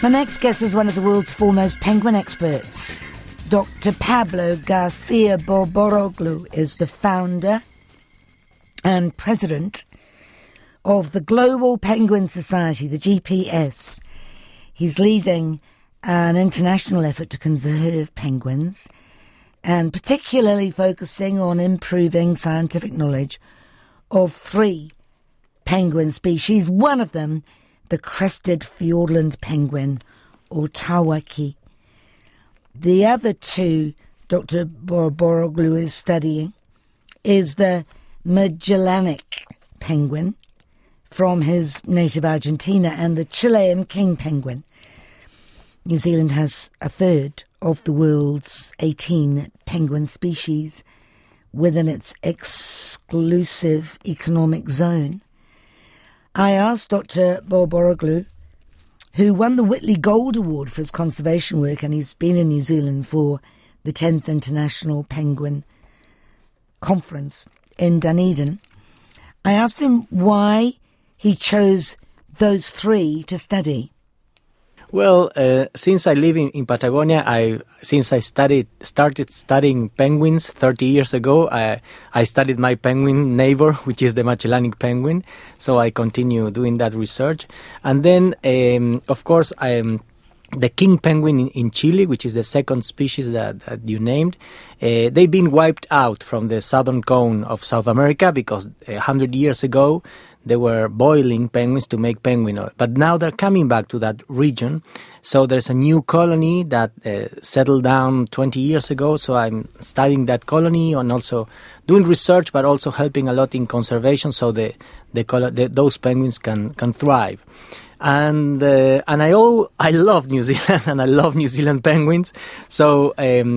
My next guest is one of the world's foremost penguin experts. Dr. Pablo Garcia Borboroglu is the founder and president of the Global Penguin Society, the GPS. He's leading an international effort to conserve penguins and particularly focusing on improving scientific knowledge of 3 penguin species. One of them, the crested Fiordland penguin, or Tawaki. The other 2 Dr. Borboroglu is studying is the Magellanic penguin from his native Argentina and the Chilean king penguin. New Zealand has a third of the world's 18 penguin species within its exclusive economic zone. I asked Dr. Borboroglu, who won the Whitley Gold Award for his conservation work, and he's been in New Zealand for the 10th International Penguin Conference in Dunedin. I asked him why he chose those 3 to study. Well, since I live in Patagonia, since I started studying penguins 30 years ago, I studied my penguin neighbor, which is the Magellanic penguin. So I continue doing that research. And then, of course, the king penguin in Chile, which is the second species that you named, they've been wiped out from the southern cone of South America because 100 years ago they were boiling penguins to make penguin oil. But now they're coming back to that region. So there's a new colony that settled down 20 years ago. So I'm studying that colony and also doing research, but also helping a lot in conservation so those penguins can thrive. And I love New Zealand and I love New Zealand penguins. So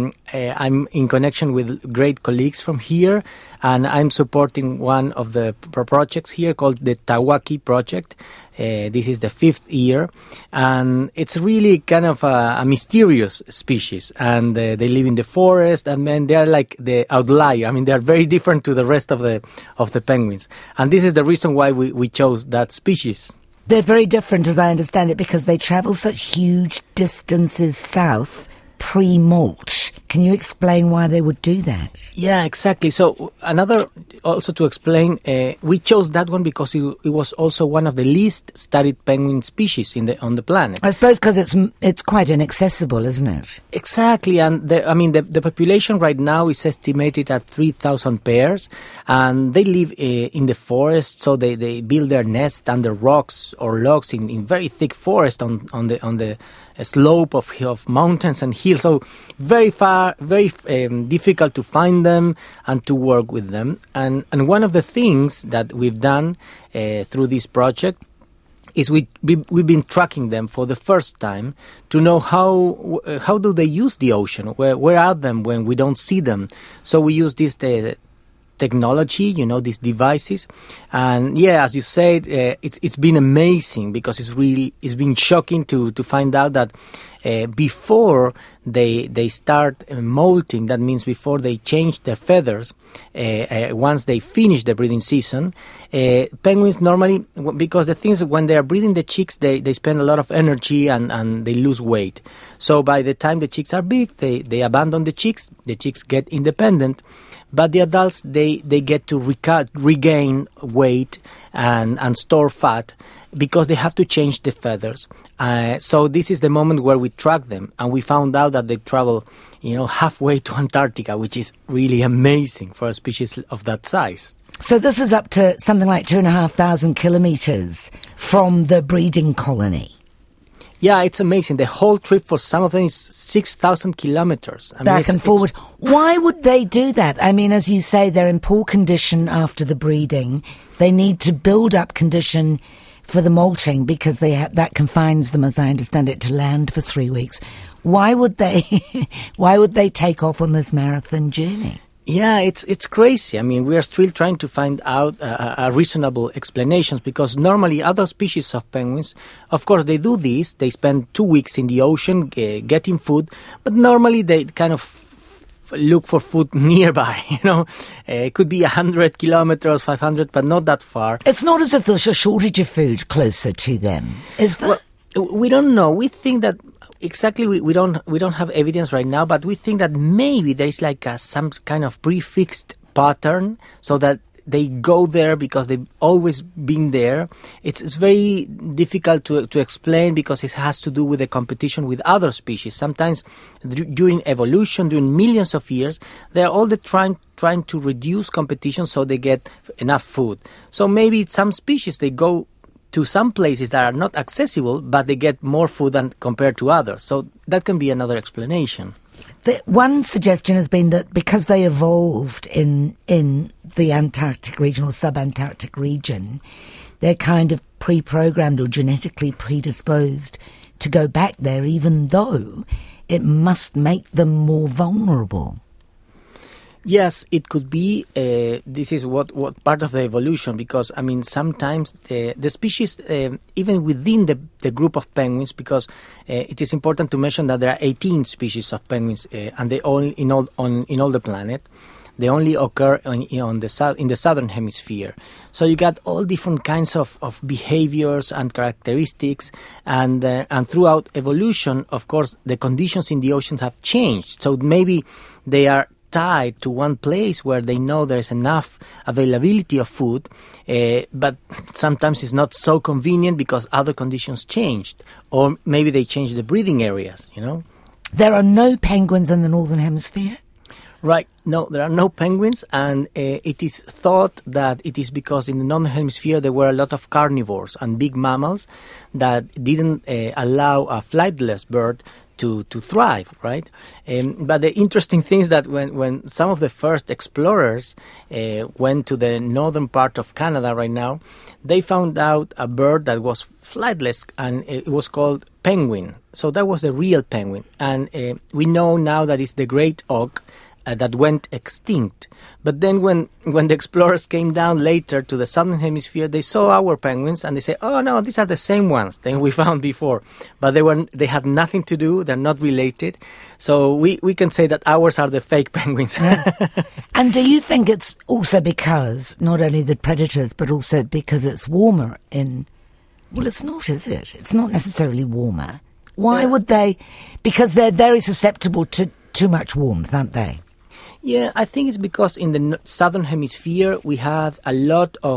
I'm in connection with great colleagues from here, and I'm supporting one of the projects here called the Tawaki project. This is the 5th year, and it's really kind of a mysterious species, and they live in the forest, and then they are like the outlier. I mean, they are very different to the rest of the penguins, and this is the reason why we chose that species. They're very different, as I understand it, because they travel such huge distances south pre-molt. Can you explain why they would do that? Yeah, exactly. So also to explain, we chose that one because it was also one of the least studied penguin species on the planet. I suppose because it's quite inaccessible, isn't it? Exactly, and the population right now is estimated at 3,000 pairs, and they live in the forest. So they build their nest under rocks or logs in very thick forest on the slope of mountains and hills. So very far, very difficult to find them and to work with them. And one of the things that we've done through this project is we've been tracking them for the first time to know how do they use the ocean, where are them when we don't see them. So we use this technology, these devices, and as you said, it's been amazing because it's been shocking to find out that before they start molting, that means before they change their feathers, once they finish the breeding season, penguins normally, because the things when they are breeding the chicks, they spend a lot of energy and they lose weight. So by the time the chicks are big, they abandon the chicks get independent. But the adults, they get to regain weight and store fat because they have to change the feathers. So this is the moment where we track them, and we found out that they travel, halfway to Antarctica, which is really amazing for a species of that size. So this is up to something like 2,500 kilometers from the breeding colony. Yeah, it's amazing. The whole trip for some of them is 6,000 kilometers. Back and forward. Why would they do that? I mean, as you say, they're in poor condition after the breeding. They need to build up condition for the molting because that confines them, as I understand it, to land for 3 weeks. Why would they take off on this marathon journey? Yeah, it's crazy. I mean, we are still trying to find out reasonable explanations because normally other species of penguins, of course, they do this. They spend 2 weeks in the ocean getting food, but normally they kind of look for food nearby. It could be 100 kilometers, 500, but not that far. It's not as if there's a shortage of food closer to them, is there? Well, We don't know. We think that exactly we don't have evidence right now, but we think that maybe there is like some kind of prefixed pattern, so that they go there because they've always been there. It's very difficult to explain, because it has to do with the competition with other species. Sometimes during evolution, during millions of years, they're all trying to reduce competition so they get enough food. So maybe some species, they go to some places that are not accessible, but they get more food than compared to others. So that can be another explanation. One suggestion has been that because they evolved in the Antarctic region or subantarctic region, they're kind of pre-programmed or genetically predisposed to go back there, even though it must make them more vulnerable. Yes, it could be. This is what part of the evolution, because sometimes the species, even within the group of penguins, because it is important to mention that there are 18 species of penguins, and they all in all the planet. They only occur in the southern hemisphere. So you got all different kinds of behaviors and characteristics, and throughout evolution, of course, the conditions in the oceans have changed. So maybe they are tied to one place where they know there's enough availability of food, but sometimes it's not so convenient because other conditions changed, or maybe they changed the breeding areas, There are no penguins in the northern hemisphere? Right. No, there are no penguins, and it is thought that it is because in the northern hemisphere there were a lot of carnivores and big mammals that didn't allow a flightless bird to thrive, right? But the interesting thing is that when some of the first explorers went to the northern part of Canada right now, they found out a bird that was flightless, and it was called penguin. So that was the real penguin. And we know now that it's the great auk that went extinct. But then when the explorers came down later to the southern hemisphere, they saw our penguins and they said, oh no, these are the same ones that we found before. But they had nothing to do, they're not related. So we can say that ours are the fake penguins. And do you think it's also because, not only the predators, but also because it's warmer well, it's not, is it? It's not necessarily warmer. Why would they? Because they're very susceptible to too much warmth, aren't they? Yeah, I think it's because in the southern hemisphere we have a lot of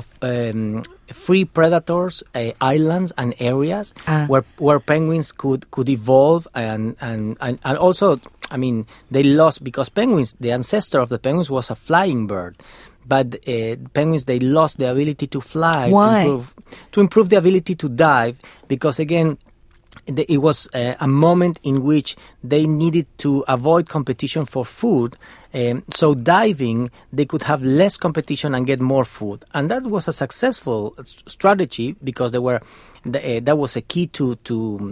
free predators, islands and areas where penguins could evolve, and also, they lost, because penguins, the ancestor of the penguins was a flying bird. But penguins, they lost the ability to fly. Why? To improve the ability to dive, because again, it was a moment in which they needed to avoid competition for food. So diving, they could have less competition and get more food. And that was a successful strategy, because that was a key to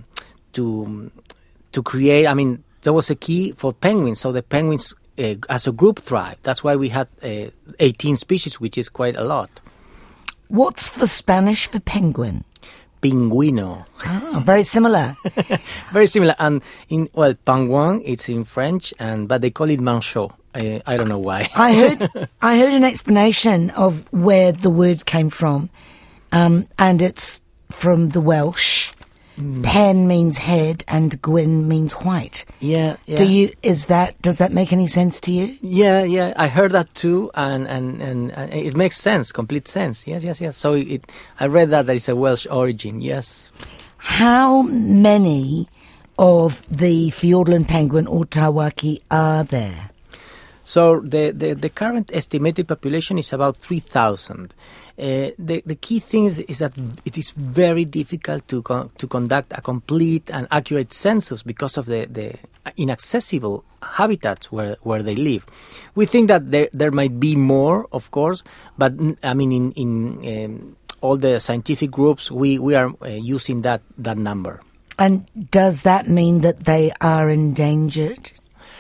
create. That was a key for penguins. So the penguins as a group thrive. That's why we had 18 species, which is quite a lot. What's the Spanish for penguin? Pingüino. Oh, very similar. Very similar. And pingouin, it's in French, but they call it manchot. I don't know why. I heard an explanation of where the word came from, and it's from the Welsh. Pen means head and gwyn means white. Yeah. Does that make any sense to you? Yeah. I heard that too, and it makes sense, complete sense. Yes. So I read that there is a Welsh origin. Yes. How many of the Fiordland penguin or tawaki are there? So the current estimated population is about 3,000. The key thing is that it is very difficult to conduct a complete and accurate census because of the inaccessible habitats where they live. We think that there might be more, of course, but in all the scientific groups we are using that number. And does that mean that they are endangered?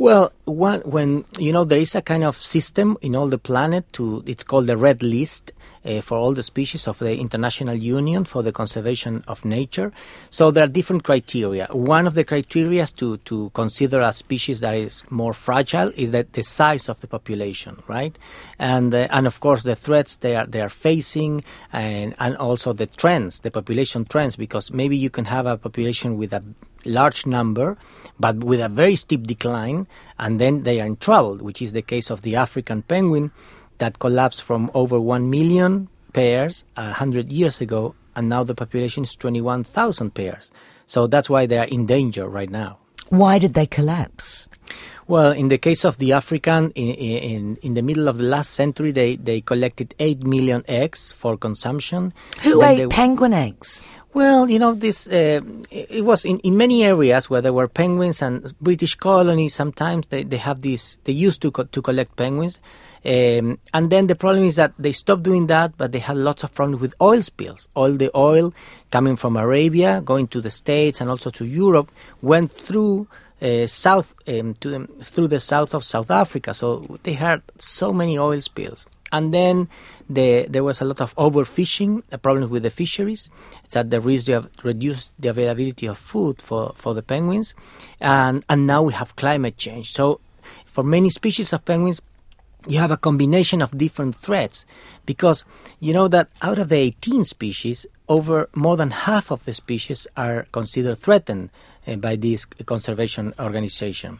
Well, when there is a kind of system in all the planet it's called the Red List for all the species of the International Union for the Conservation of Nature. So there are different criteria. One of the criteria to consider a species that is more fragile is that the size of the population, right? And of course the threats they are facing, and also the trends, the population trends, because maybe you can have a population with a large number, but with a very steep decline, and then they are in trouble, which is the case of the African penguin that collapsed from over 1 million pairs 100 years ago, and now the population is 21,000 pairs. So that's why they are in danger right now. Why did they collapse? Well, in the case of the African, in the middle of the last century, they collected 8 million eggs for consumption. Who ate penguin eggs? Well, this it was in many areas where there were penguins and British colonies. Sometimes they have this. They used to collect penguins, and then the problem is that they stopped doing that, but they had lots of problems with oil spills. All the oil coming from Arabia, going to the States and also to Europe, went through through the south of South Africa. So they had so many oil spills. And then there was a lot of overfishing, a problem with the fisheries. It's at the risk to have reduced the availability of food for the penguins. And now we have climate change. So for many species of penguins, you have a combination of different threats, because you know that out of the 18 species, over more than half of the species are considered threatened by this conservation organization.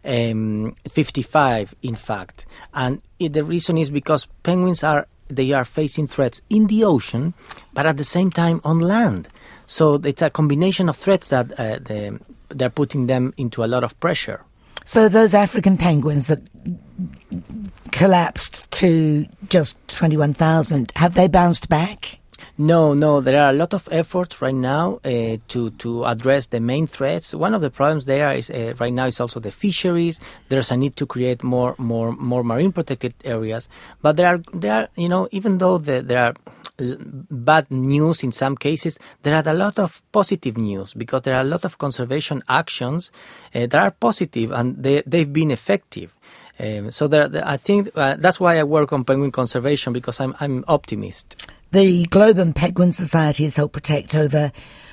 55, in fact. And the reason is because penguins are facing threats in the ocean, but at the same time on land. So it's a combination of threats that they're putting them into a lot of pressure. So those African penguins that collapsed to just 21,000, have they bounced back? No, there are a lot of efforts right now to address the main threats. One of the problems there is right now is also the fisheries. There's a need to create more marine protected areas. But there are even though there are bad news in some cases, there are a lot of positive news, because there are a lot of conservation actions that are positive, and they've been effective. So I think that's why I work on penguin conservation, because I'm optimist. The Global Penguin Society has helped protect over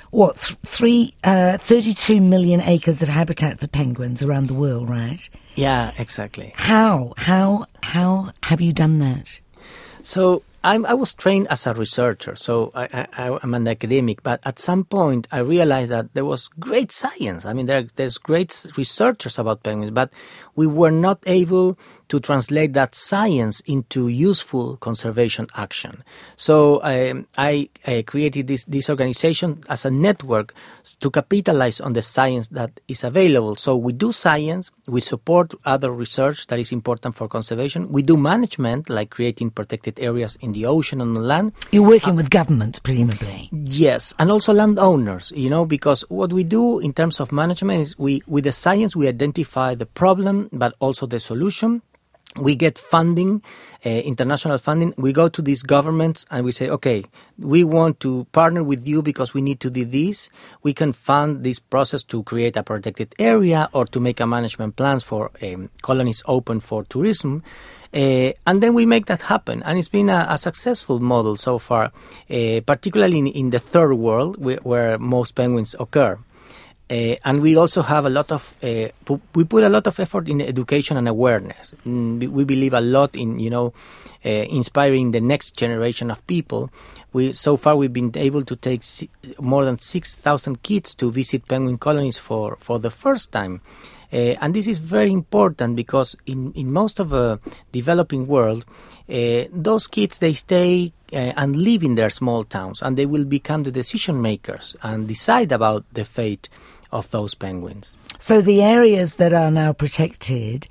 32 million acres of habitat for penguins around the world, right? Yeah, exactly. How have you done that? So I was trained as a researcher, so I'm an academic, but at some point I realized that there was great science. I mean, there's great researchers about penguins, but we were not able to translate that science into useful conservation action. So I created this organization as a network to capitalize on the science that is available. So we do science, we support other research that is important for conservation, we do management, like creating protected areas in the ocean and the land. You're working with governments, presumably. Yes, and also landowners, because what we do in terms of management is with the science we identify the problem, but also the solution. We get funding, international funding. We go to these governments and we say, okay, we want to partner with you because we need to do this. We can fund this process to create a protected area or to make a management plans for colonies open for tourism. And then we make that happen. And it's been a successful model so far, particularly in the third world where most penguins occur. And we also have a lot of, we put a lot of effort in education and awareness. We believe a lot in, inspiring the next generation of people. So far we've been able to take more than 6,000 kids to visit penguin colonies for the first time. And this is very important because in most of the developing world, those kids, they stay and live in their small towns, and they will become the decision makers and decide about the fate of those penguins. So the areas that are now protected,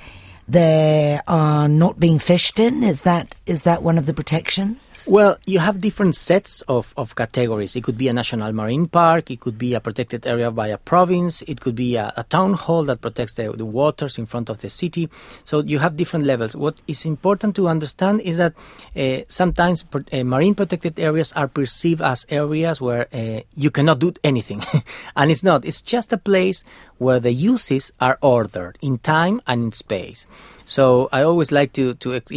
they are not being fished in? Is that one of the protections? Well, you have different sets of categories. It could be a national marine park, it could be a protected area by a province, it could be a town hall that protects the waters in front of the city. So you have different levels. What is important to understand is that sometimes marine protected areas are perceived as areas where you cannot do anything. And it's not. It's just a place where the uses are ordered in time and in space. So I always like to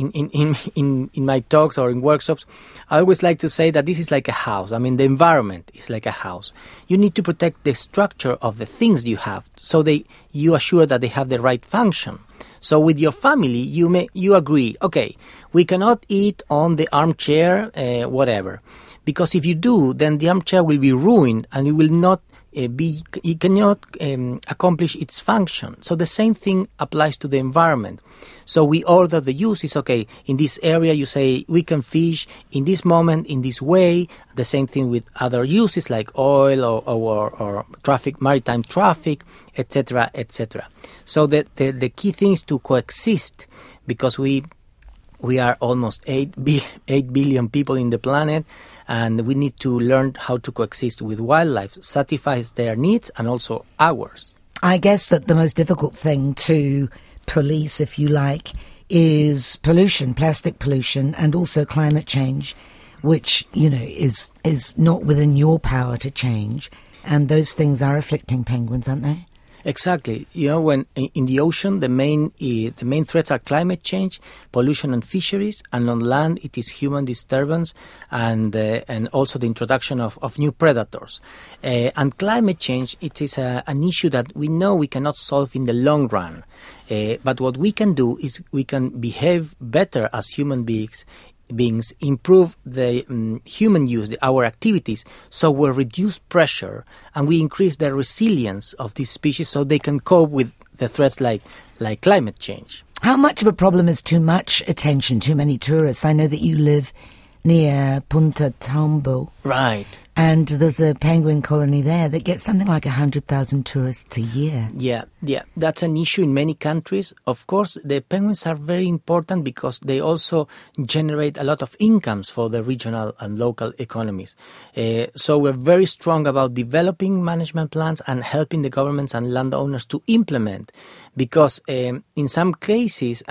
in my talks or in workshops, I always like to say that this is like a house. I mean, the environment is like a house. You need to protect the structure of the things you have, so you assure that they have the right function. So with your family, you agree, okay, we cannot eat on the armchair, whatever, because if you do, then the armchair will be ruined and it will not it cannot accomplish its function. So the same thing applies to the environment. So we order the uses. Okay, in this area you say we can fish in this moment in this way. The same thing with other uses like oil or traffic, maritime traffic, etc., etc. So the key thing is to coexist, because we are almost 8 billion people in the planet, and we need to learn how to coexist with wildlife, satisfies their needs and also ours. I guess that the most difficult thing to police, if you like, is pollution, plastic pollution, and also climate change, which, is not within your power to change. And those things are afflicting penguins, aren't they? Exactly. When in the ocean, the main threats are climate change, pollution and fisheries, and on land it is human disturbance and also the introduction of new predators. And climate change, it is an issue that we know we cannot solve in the long run. But what we can do is we can behave better as human beings, improve the human use, our activities, so we reduce pressure and we increase the resilience of these species so they can cope with the threats like climate change. How much of a problem is too much attention, too many tourists? I know that you live near Punta Tombo. Right. And there's a penguin colony there that gets something like 100,000 tourists a year. Yeah. That's an issue in many countries. Of course, the penguins are very important because they also generate a lot of incomes for the regional and local economies. So we're very strong about developing management plans and helping the governments and landowners to implement. Because in some cases,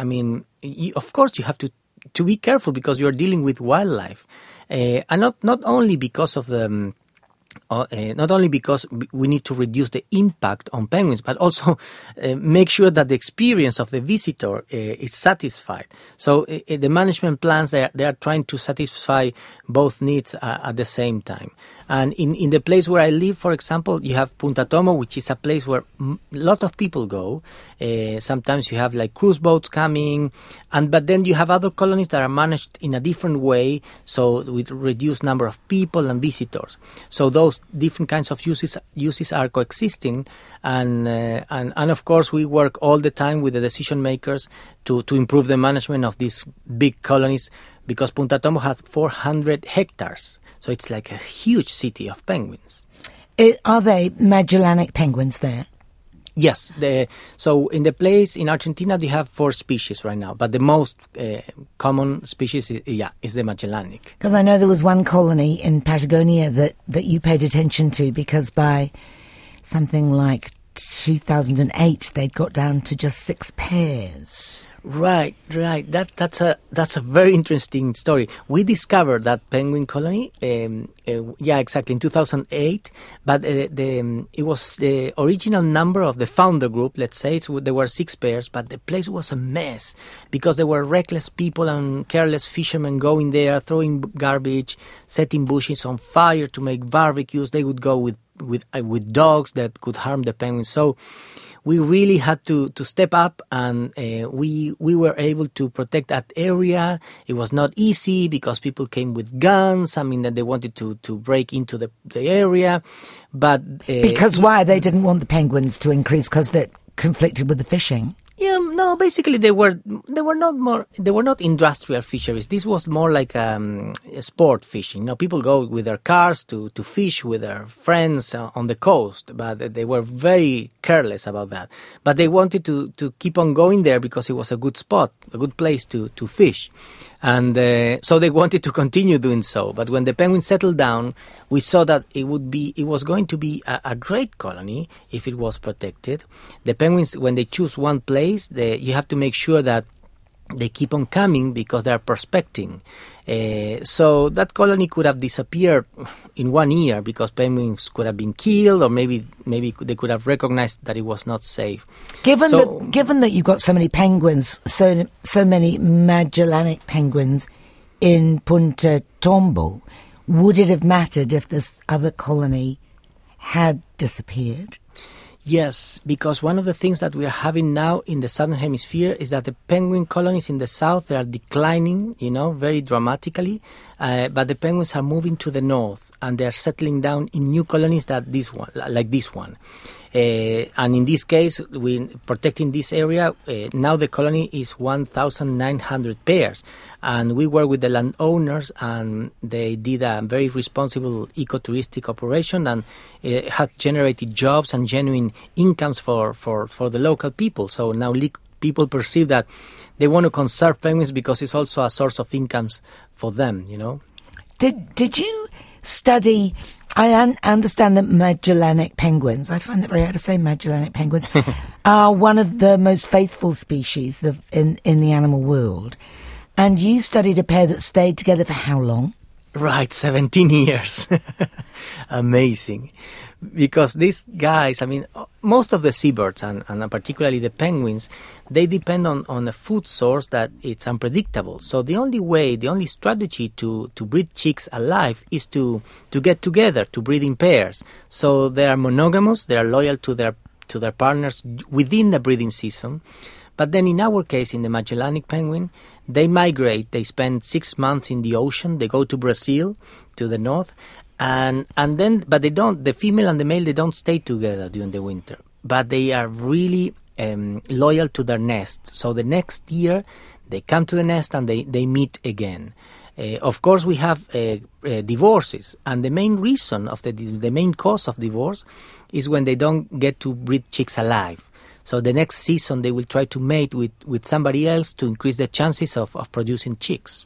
of course, you have to be careful because you're dealing with wildlife, and not only because of the not only because we need to reduce the impact on penguins, but also make sure that the experience of the visitor is satisfied. So the management plans, they are trying to satisfy both needs at the same time. And in the place where I live, for example, you have Punta Tombo, which is a place where a lot of people go. Sometimes you have like cruise boats coming, but then you have other colonies that are managed in a different way, so with reduced number of people and visitors. So those different kinds of uses are coexisting, and of course we work all the time with the decision makers to improve the management of these big colonies, because Punta Tombo has 400 hectares, so it's like a huge city of penguins. Are they Magellanic penguins there? Yes. So in the place in Argentina, they have 4 species right now, but the most common species is the Magellanic. Because I know there was one colony in Patagonia that you paid attention to, because by something like 2008 they'd got down to just 6 pairs. Right. That's a very interesting story. We discovered that penguin colony, exactly, in 2008. But it was the original number of the founder group. Let's say there were 6 pairs, but the place was a mess because there were reckless people and careless fishermen going there, throwing garbage, setting bushes on fire to make barbecues. They would go with dogs that could harm the penguins. So we really had to step up, and we were able to protect that area. It was not easy because people came with guns. That they wanted to break into the area. But because why? They didn't want the penguins to increase because they're conflicted with the fishing. Yeah, no. Basically, they were not industrial fisheries. This was more like sport fishing. People go with their cars to fish with their friends on the coast, but they were very careless about that. But they wanted to keep on going there because it was a good spot, a good place to fish, and so they wanted to continue doing so. But when the penguins settled down, we saw that it was going to be a great colony if it was protected. The penguins, when they choose one place, you have to make sure that they keep on coming because they are prospecting. So that colony could have disappeared in 1 year because penguins could have been killed, or maybe they could have recognized that it was not safe. Given that you've got so many penguins, so many Magellanic penguins in Punta Tombo, would it have mattered if this other colony had disappeared? Yes, because one of the things that we are having now in the southern hemisphere is that the penguin colonies in the south, they are declining, very dramatically. But the penguins are moving to the north, and they are settling down in new colonies like this one. And in this case, we protecting this area. Now the colony is 1,900 pairs, and we work with the landowners, and they did a very responsible ecotouristic operation, and it has generated jobs and genuine incomes for the local people. So now people perceive that they want to conserve penguins because it's also a source of incomes for them. Did you study? I understand that Magellanic penguins, I find it very hard to say Magellanic penguins, are one of the most faithful species in the animal world. And you studied a pair that stayed together for how long? Right, 17 years. Amazing. Because these guys, most of the seabirds, and particularly the penguins, they depend on a food source that it's unpredictable. So the only strategy to breed chicks alive is to get together, to breed in pairs. So they are monogamous, they are loyal to their partners within the breeding season. But then in our case, in the Magellanic penguin, they migrate, they spend 6 months in the ocean, they go to Brazil, to the north, and then, but the female and the male, they don't stay together during the winter, but they are really loyal to their nest. So the next year, they come to the nest and they meet again. Of course, we have divorces, and the main reason of the main cause of divorce is when they don't get to breed chicks alive. So the next season, they will try to mate with somebody else to increase the chances of producing chicks.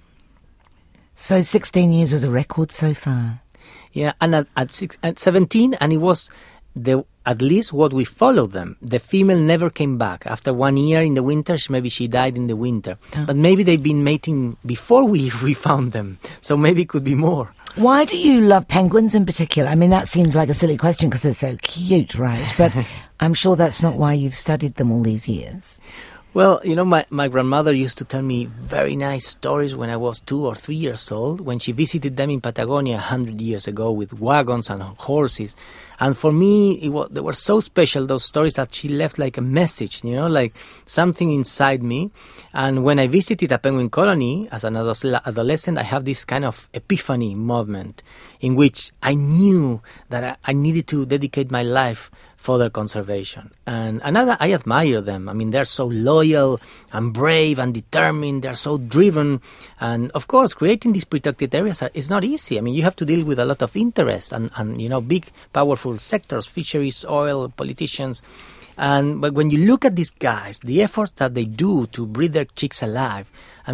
So 16 years is a record so far. Yeah, and at 17, and it was at least what we followed them. The female never came back. After 1 year in the winter, maybe she died in the winter. Oh. But maybe they've been mating before we found them. So maybe it could be more. Why do you love penguins in particular? That seems like a silly question because they're so cute, right? But I'm sure that's not why you've studied them all these years. Well, my grandmother used to tell me very nice stories when I was 2 or 3 years old, when she visited them in Patagonia 100 years ago with wagons and horses. And for me, they were so special, those stories, that she left like a message, like something inside me. And when I visited a penguin colony as an adolescent, I have this kind of epiphany moment in which I knew that I needed to dedicate my life for their conservation. And I admire them. They're so loyal and brave and determined. They're so driven. And of course, creating these protected areas is not easy. You have to deal with a lot of interest and big, powerful sectors, fisheries, oil, politicians. But when you look at these guys, the efforts that they do to breed their chicks alive,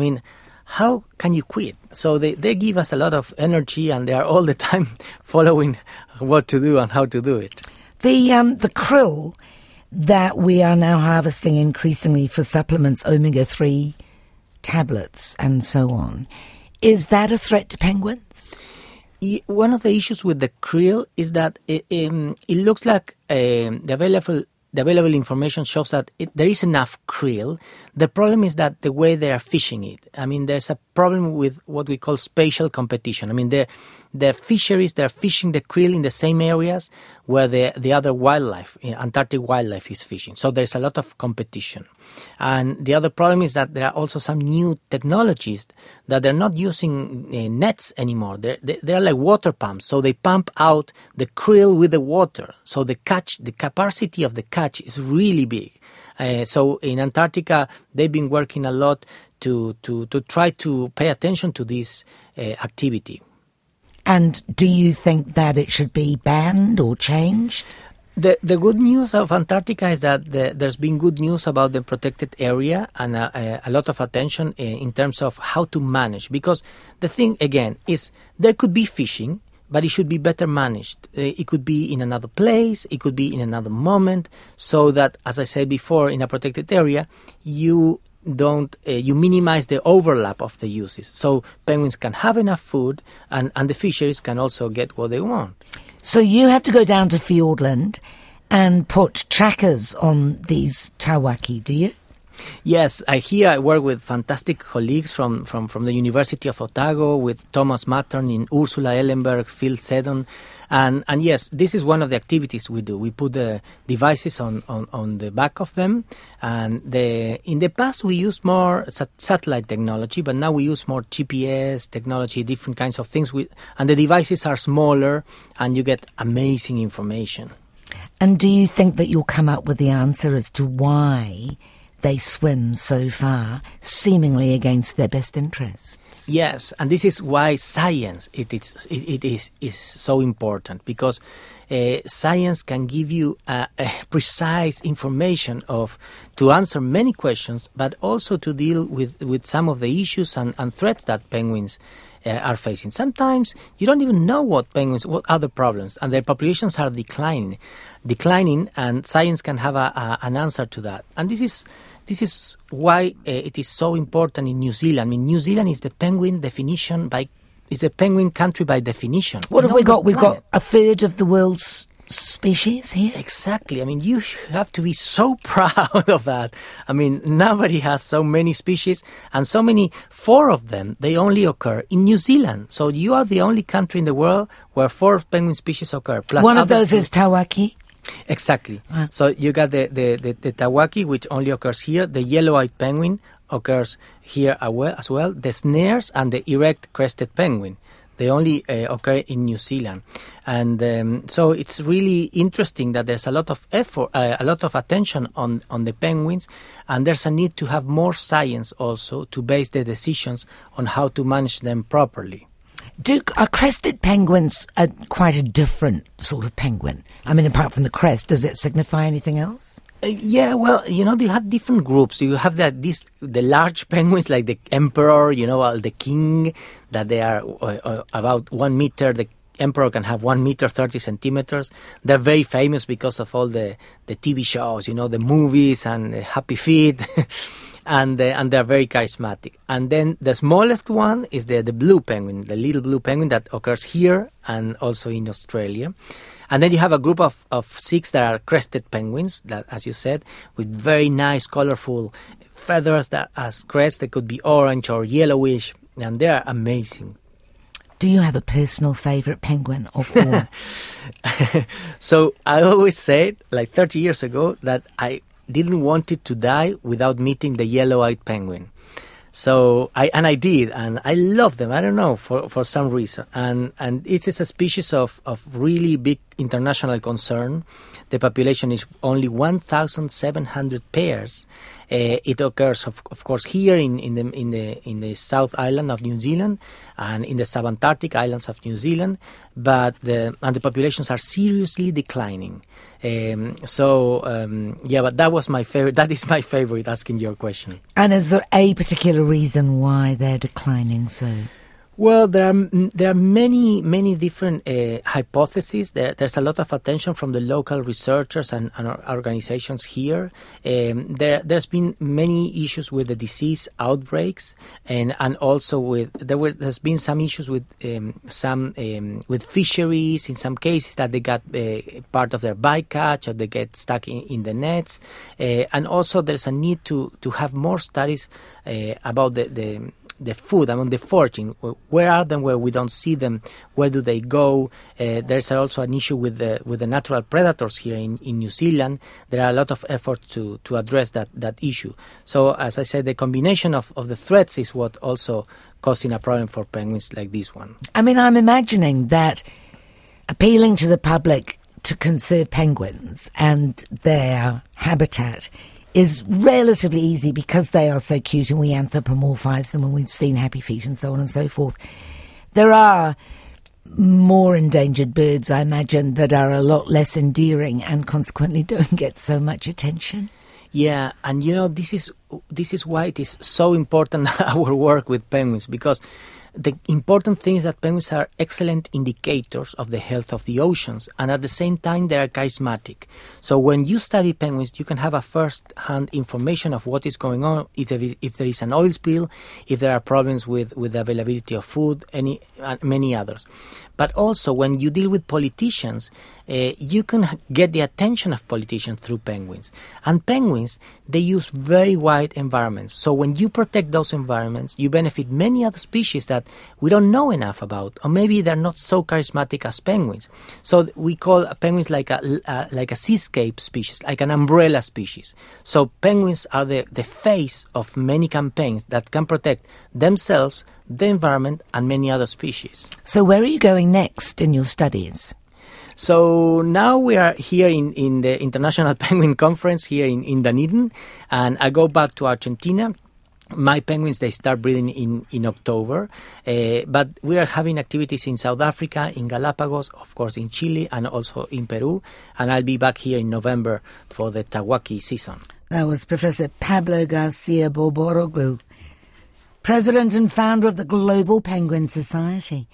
how can you quit? So they give us a lot of energy, and they are all the time following what to do and how to do it. The krill that we are now harvesting increasingly for supplements, omega-3 tablets and so on, is that a threat to penguins? One of the issues with the krill is that it looks like the available information shows that there is enough krill. The problem is that the way they are fishing it. There's a problem with what we call spatial competition. the fisheries, they're fishing the krill in the same areas where the other wildlife, Antarctic wildlife, is fishing. So there's a lot of competition. And the other problem is that there are also some new technologies that they're not using nets anymore. They're like water pumps. So they pump out the krill with the water. So the capacity of the catch is really big. So in Antarctica, they've been working a lot to try to pay attention to this activity. And do you think that it should be banned or changed? The good news of Antarctica is that there's been good news about the protected area and a lot of attention in terms of how to manage. Because the thing, again, is there could be fishing, but it should be better managed. It could be in another place, it could be in another moment, so that, as I said before, in a protected area, you minimize the overlap of the uses. So penguins can have enough food and the fisheries can also get what they want. So you have to go down to Fiordland and put trackers on these tawaki, do you? Yes, I work with fantastic colleagues from the University of Otago, with Thomas Mattern, in Ursula Ellenberg, Phil Seddon. And yes, this is one of the activities we do. We put the devices on the back of them. And in the past, we used more satellite technology, but now we use more GPS technology, different kinds of things. And the devices are smaller, and you get amazing information. And do you think that you'll come up with the answer as to why they swim so far, seemingly against their best interests? Yes, and this is why science is so important, because science can give you a precise information to answer many questions, but also to deal with some of the issues and threats that penguins are facing. Sometimes you don't even know what are the problems, and their populations are declining, and science can have an answer to that. And this is why it is so important in New Zealand. I mean, New Zealand is the penguin it's a penguin country by definition. What have we got? We've got a third of the world's species here. Exactly. I mean, you have to be so proud of that. I mean, nobody has so many species, and 4 of them, they only occur in New Zealand. So you are the only country in the world where 4 penguin species occur. Plus one of those is tawaki. Exactly. So you got the tawaki, which only occurs here. The yellow-eyed penguin occurs here as well. The snares and the erect crested penguin, they only occur in New Zealand. And so it's really interesting that there's a lot of effort, a lot of attention on the penguins, and there's a need to have more science also to base the decisions on how to manage them properly. Are crested penguins quite a different sort of penguin? I mean, apart from the crest, does it signify anything else? Yeah, well, they have different groups. You have the large penguins like the emperor, the king, that they are about 1 meter. The emperor can have 1 meter, 30 centimeters. They're very famous because of all the TV shows, the movies and Happy Feet. And they're very charismatic. And then the smallest one is the blue penguin, the little blue penguin that occurs here and also in Australia. And then you have a group of 6 that are crested penguins, that, as you said, with very nice, colorful feathers that as crests. They could be orange or yellowish, and they are amazing. Do you have a personal favorite penguin of all? So I always said, like 30 years ago, that I didn't want it to die without meeting the yellow-eyed penguin. So I did, and I love them. I don't know, for some reason. And it is a species of really big international concern. The population is only 1,700 pairs. It occurs, of course, here in the South Island of New Zealand and in the subantarctic islands of New Zealand, but the populations are seriously declining. But that was my favorite. That is my favorite. Asking your question. And is there a particular reason why they're declining so? Well, there are many different hypotheses. There's a lot of attention from the local researchers and organizations here. There's been many issues with the disease outbreaks, and also there's been some issues with with fisheries. In some cases, that they got part of their bycatch, or they get stuck in the nets, and also there's a need to have more studies about the food, the foraging. Where are them? Where we don't see them? Where do they go? There's also an issue with the natural predators here in New Zealand. There are a lot of efforts to address that issue. So, as I said, the combination of the threats is what also causing a problem for penguins like this one. I'm imagining that appealing to the public to conserve penguins and their habitat is relatively easy because they are so cute and we anthropomorphise them and we've seen Happy Feet and so on and so forth. There are more endangered birds, I imagine, that are a lot less endearing and consequently don't get so much attention. Yeah, and this is why it is so important, our work with penguins, because the important thing is that penguins are excellent indicators of the health of the oceans, and at the same time they are charismatic. So when you study penguins, you can have a first-hand information of what is going on, if there is an oil spill, if there are problems with the availability of food, many others. But also, when you deal with politicians, you can get the attention of politicians through penguins. And penguins, they use very wide environments. So when you protect those environments, you benefit many other species that we don't know enough about, or maybe they're not so charismatic as penguins. So we call penguins like a seascape species, like an umbrella species. So penguins are the face of many campaigns that can protect themselves, the environment, and many other species. So where are you going next in your studies? So now we are here in the International Penguin Conference here in Dunedin, and I go back to Argentina. My penguins, they start breeding in October, but we are having activities in South Africa, in Galapagos, of course in Chile, and also in Peru, and I'll be back here in November for the Tawaki season. That was Professor Pablo Garcia Borboroglu, President and founder of the Global Penguin Society.